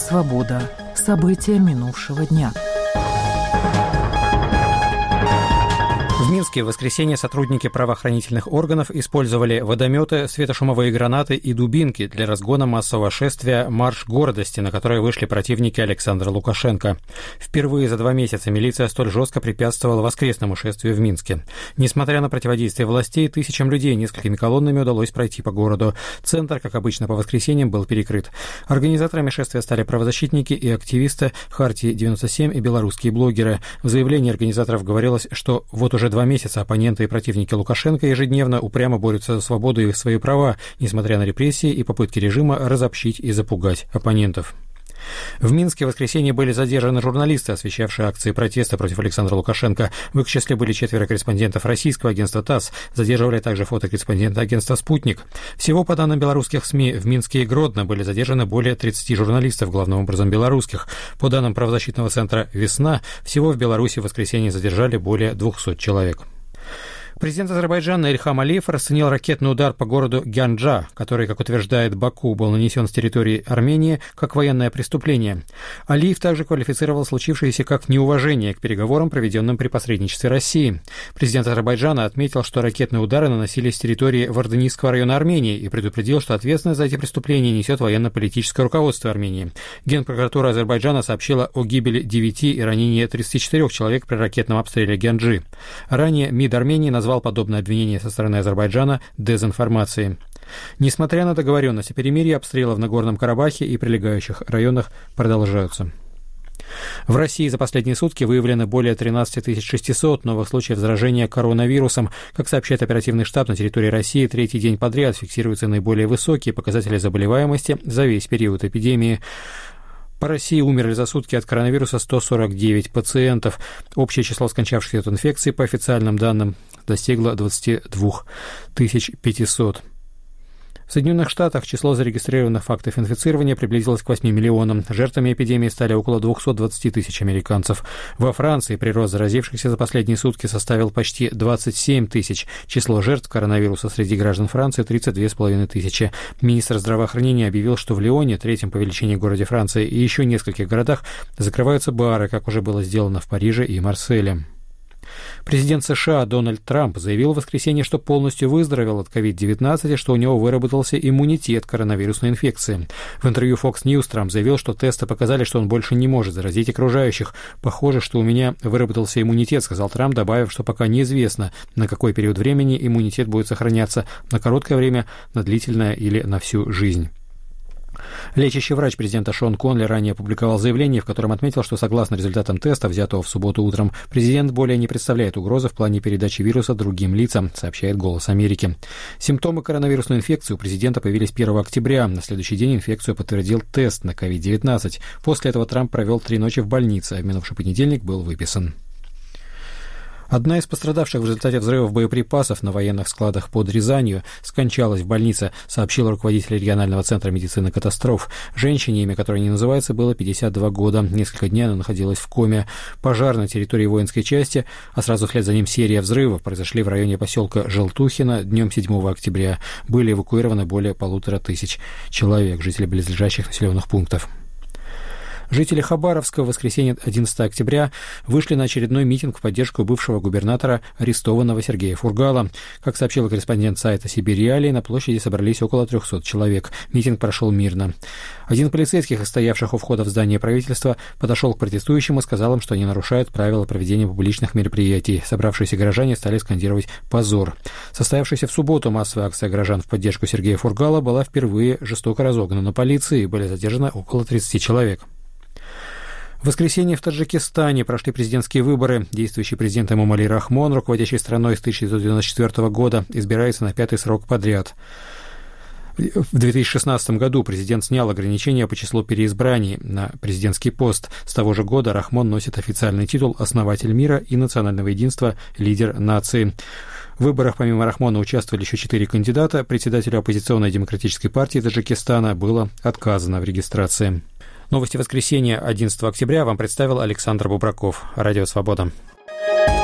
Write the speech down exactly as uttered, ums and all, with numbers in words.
Свобода. События минувшего дня. В Минске в воскресенье сотрудники правоохранительных органов использовали водометы, светошумовые гранаты и дубинки для разгона массового шествия «Марш гордости», на которое вышли противники Александра Лукашенко. Впервые за два месяца милиция столь жестко препятствовала воскресному шествию в Минске. Несмотря на противодействие властей, тысячам людей несколькими колоннами удалось пройти по городу. Центр, как обычно по воскресеньям, был перекрыт. Организаторами шествия стали правозащитники и активисты Хартии девяносто семь и белорусские блогеры. В заявлении организаторов говорилось, что вот уже два месяца оппоненты и противники Лукашенко ежедневно упрямо борются за свободу и свои права, несмотря на репрессии и попытки режима разобщить и запугать оппонентов. В Минске в воскресенье были задержаны журналисты, освещавшие акции протеста против Александра Лукашенко. В их числе были четверо корреспондентов российского агентства ТАСС. Задерживали также фотокорреспондента агентства «Спутник». Всего, по данным белорусских СМИ, в Минске и Гродно были задержаны более тридцати журналистов, главным образом белорусских. По данным правозащитного центра «Весна», всего в Беларуси в воскресенье задержали более двухсот человек. Президент Азербайджана Ильхам Алиев расценил ракетный удар по городу Гянджа, который, как утверждает Баку, был нанесен с территории Армении, как военное преступление. Алиев также квалифицировал случившееся как неуважение к переговорам, проведенным при посредничестве России. Президент Азербайджана отметил, что ракетные удары наносились с территории Варданийского района Армении и предупредил, что ответственность за эти преступления несет военно-политическое руководство Армении. Генпрокуратура Азербайджана сообщила о гибели девяти и ранении тридцати четырёх человек при ракетном обстреле Гянджи. Ранее МИД Армении назвал подобное обвинение со стороны Азербайджана дезинформацией. Несмотря на договоренность о перемирии, обстрелы в Нагорном Карабахе и прилегающих районах продолжаются. В России за последние сутки выявлено более тринадцати тысяч шестисот новых случаев заражения коронавирусом. Как сообщает оперативный штаб, на территории России третий день подряд фиксируются наиболее высокие показатели заболеваемости за весь период эпидемии. По России умерли за сутки от коронавируса сто сорок девять пациентов. Общее число скончавшихся от инфекции, по официальным данным, достигло двадцати двух тысяч пятисот. В Соединенных Штатах число зарегистрированных фактов инфицирования приблизилось к восьми миллионам. Жертвами эпидемии стали около двухсот двадцати тысяч американцев. Во Франции прирост заразившихся за последние сутки составил почти двадцать семь тысяч. Число жертв коронавируса среди граждан Франции – тридцать две с половиной тысячи. Министр здравоохранения объявил, что в Лионе, третьем по величине городе Франции, и еще нескольких городах закрываются бары, как уже было сделано в Париже и Марселе. Президент США Дональд Трамп заявил в воскресенье, что полностью выздоровел от ковид девятнадцать и что у него выработался иммунитет к коронавирусной инфекции. В интервью Fox News Трамп заявил, что тесты показали, что он больше не может заразить окружающих. «Похоже, что у меня выработался иммунитет», — сказал Трамп, добавив, что пока неизвестно, на какой период времени иммунитет будет сохраняться — на короткое время, на длительное или на всю жизнь. Лечащий врач президента Шон Конли ранее опубликовал заявление, в котором отметил, что согласно результатам теста, взятого в субботу утром, президент более не представляет угрозы в плане передачи вируса другим лицам, сообщает «Голос Америки». Симптомы коронавирусной инфекции у президента появились первого октября. На следующий день инфекцию подтвердил тест на ковид девятнадцать. После этого Трамп провел три ночи в больнице, а в минувший понедельник был выписан. Одна из пострадавших в результате взрывов боеприпасов на военных складах под Рязанью скончалась в больнице, сообщил руководитель регионального центра медицины катастроф. Женщине, имя которой не называется, было пятьдесят два года. Несколько дней она находилась в коме. Пожар на территории воинской части, а сразу вслед за ним серия взрывов, произошли в районе поселка Желтухино днем седьмого октября. Были эвакуированы более полутора тысяч человек, жители близлежащих населенных пунктов. Жители Хабаровска в воскресенье одиннадцатого октября вышли на очередной митинг в поддержку бывшего губернатора арестованного Сергея Фургала. Как сообщил корреспондент сайта «Сибирь Реалии», на площади собрались около трехсот человек. Митинг прошел мирно. Один полицейских, стоявших у входа в здание правительства, подошел к протестующим и сказал им, что они нарушают правила проведения публичных мероприятий. Собравшиеся горожане стали скандировать «позор». Состоявшаяся в субботу массовая акция горожан в поддержку Сергея Фургала была впервые жестоко разогнана полицией и были задержаны около тридцати человек. В воскресенье в Таджикистане прошли президентские выборы. Действующий президент Эмомали Рахмон, руководящий страной с тысяча девятьсот девяносто четвёртого года, избирается на пятый срок подряд. В две тысячи шестнадцатом году президент снял ограничения по числу переизбраний на президентский пост. С того же года Рахмон носит официальный титул «Основатель мира и национального единства, лидер нации». В выборах помимо Рахмона участвовали еще четыре кандидата. Председателю оппозиционной демократической партии Таджикистана было отказано в регистрации. Новости воскресенья одиннадцатого октября вам представил Александр Бубраков. Радио «Свобода».